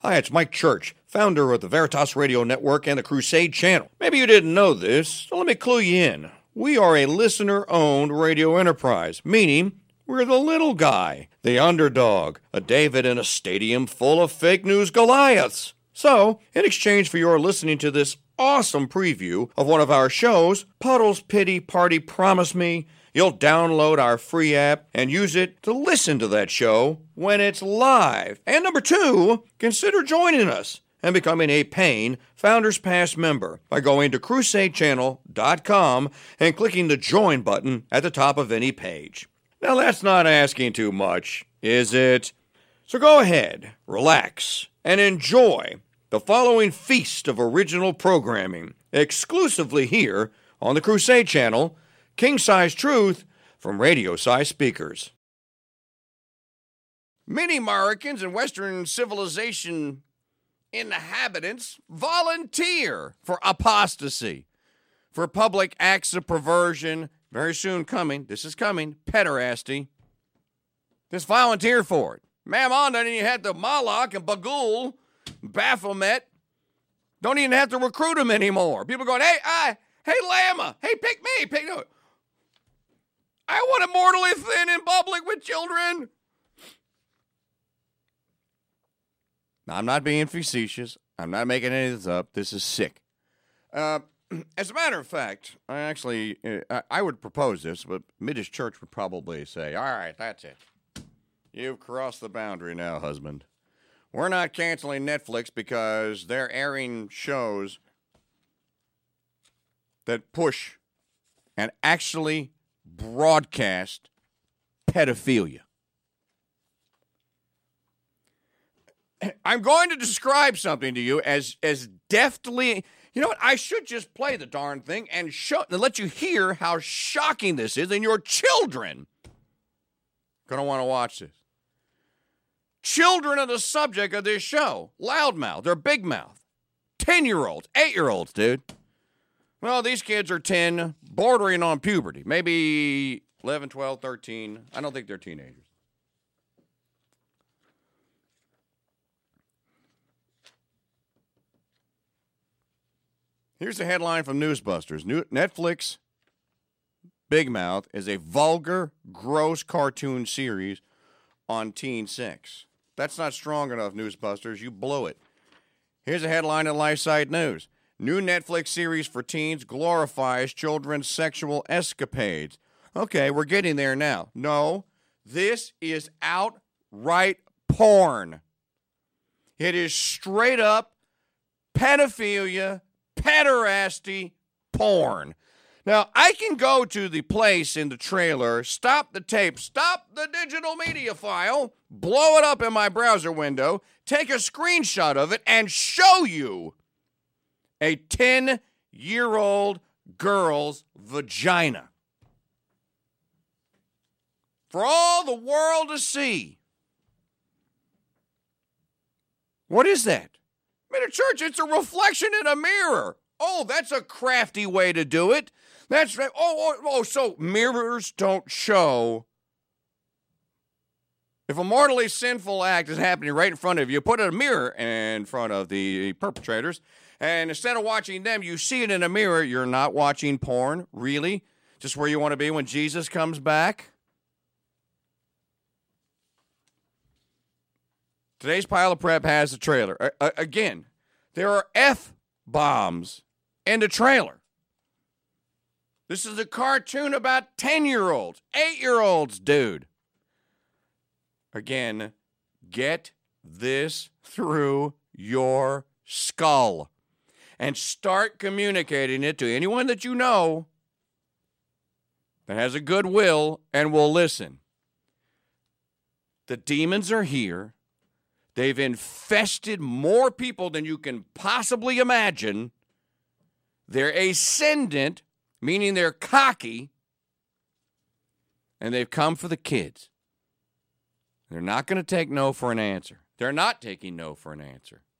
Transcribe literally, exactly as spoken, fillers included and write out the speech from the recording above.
Hi, it's Mike Church, founder of the Veritas Radio Network and the Crusade Channel. Maybe you didn't know this, so let me clue you in. We are a listener-owned radio enterprise, meaning we're the little guy, the underdog, a David in a stadium full of fake news Goliaths. So, in exchange for your listening to this awesome preview of one of our shows, Puddle's Pity Party Promise Me, you'll download our free app and use it to listen to that show when it's live. And number two, consider joining us and becoming a paying Founders Pass member by going to crusade channel dot com and clicking the join button at the top of any page. Now that's not asking too much, is it? So go ahead, relax, and enjoy the following feast of original programming exclusively here on the Crusade Channel, King-Size Truth from radio-size speakers. Many Americans and Western civilization inhabitants volunteer for apostasy, for public acts of perversion, very soon coming, this is coming, pederasty. Just volunteer for it. Mammon, then you had the Moloch and Bagul, Baphomet. Don't even have to recruit them anymore. People going, hey, I, hey, Lama, hey, pick me, pick me. I want to mortally thin in public with children. Now, I'm not being facetious. I'm not making any of this up. This is sick. Uh, as a matter of fact, I actually, uh, I would propose this, but Middish Church would probably say, all right, that's it. You've crossed the boundary now, husband. We're not canceling Netflix because they're airing shows that push and actually broadcast pedophilia. I'm going to describe something to you as, as deftly. You know what? I should just play the darn thing and show and let you hear how shocking this is, and your children going to want to watch this. Children are the subject of this show. Loudmouth, they're big mouth. ten-year-olds, eight-year-olds, dude. Well, these kids are ten, bordering on puberty. Maybe eleven, twelve, thirteen. I don't think they're teenagers. Here's a headline from Newsbusters. New- Netflix Big Mouth is a vulgar, gross cartoon series on Teen Sex. That's not strong enough, Newsbusters. You blew it. Here's a headline in LifeSite News. New Netflix series for teens glorifies children's sexual escapades. Okay, we're getting there now. No, this is outright porn. It is straight up pedophilia, pederasty porn. Now, I can go to the place in the trailer, stop the tape, stop the digital media file, blow it up in my browser window, take a screenshot of it, and show you a ten-year-old girl's vagina for all the world to see. What is that? In a church, it's a reflection in a mirror. Oh, that's a crafty way to do it. That's right. Oh, oh, oh, so mirrors don't show. If a mortally sinful act is happening right in front of you, put a mirror in front of the perpetrators, and instead of watching them, you see it in a mirror. You're not watching porn, really? Just where you want to be when Jesus comes back? Today's Pile of Prep has the trailer. Uh, again, there are F-bombs in the trailer. This is a cartoon about ten-year-olds, eight-year-olds, dude. Again, get this through your skull and start communicating it to anyone that you know that has a good will and will listen. The demons are here. They've infested more people than you can possibly imagine. They're ascendant, meaning they're cocky, and they've come for the kids. They're not going to take no for an answer. They're not taking no for an answer.